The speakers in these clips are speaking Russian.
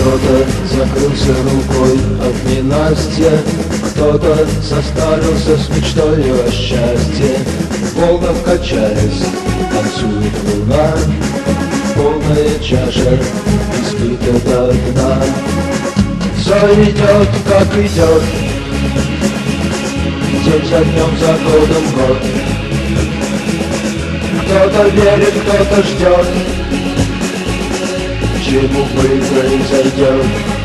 Кто-то закрылся рукой от ненастья, кто-то состарился с мечтой о счастье. Волна качаясь, танцует луна, полная чаша испита до дна. Все идет, как идет, день за днем, за годом год. Кто-то верит, кто-то ждет, чему бы произойдет.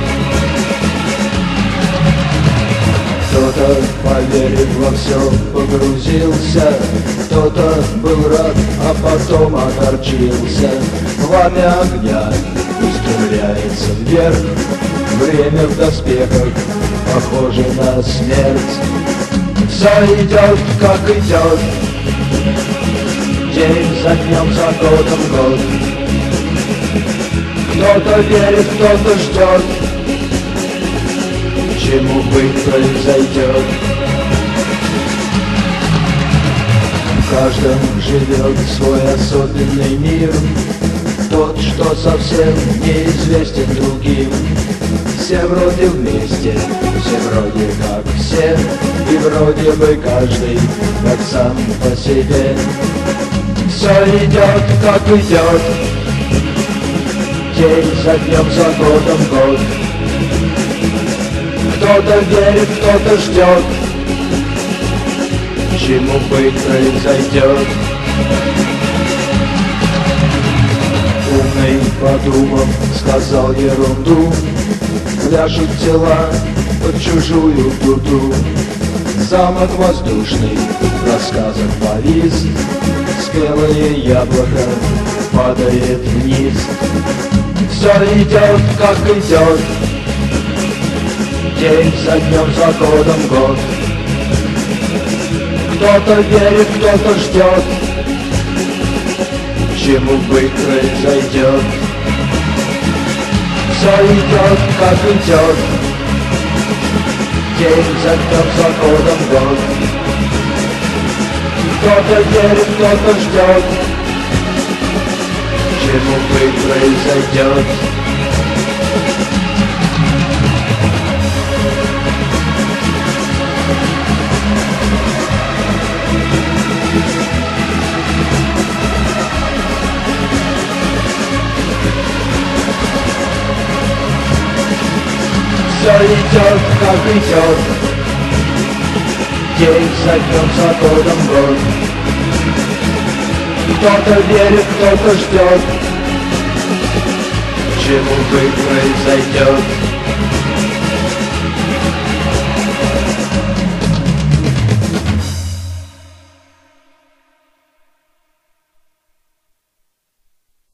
Кто-то, поверив во все, погрузился, кто-то был рад, а потом огорчился. Пламя огня устремляется вверх, время в доспехах похоже на смерть. Все идет, как идет, день за днем, за годом год. Кто-то верит, кто-то ждет, чему быть произойдет. В каждом живет свой особенный мир, тот, что совсем неизвестен другим. Все вроде вместе, все вроде как все, и вроде бы каждый как сам по себе. Все идет, как идет, день за днем, за годом год. Кто-то верит, кто-то ждет, чему быть произойдет. Умный, подумав, сказал ерунду, пляшут тела под чужую дуду. Замок воздушный в рассказах повис, спелое яблоко падает вниз. Все идет, как идет, день за днем, за годом год. Кто-то верит, кто-то ждет, чему быть произойдет. Все идет, как идет, день за днем, за годом год. Кто-то верит, кто-то ждет, чему быть произойдет. Все идет, как идет, день за днем, за годом год. Кто-то верит, кто-то ждет, чему быть произойдет.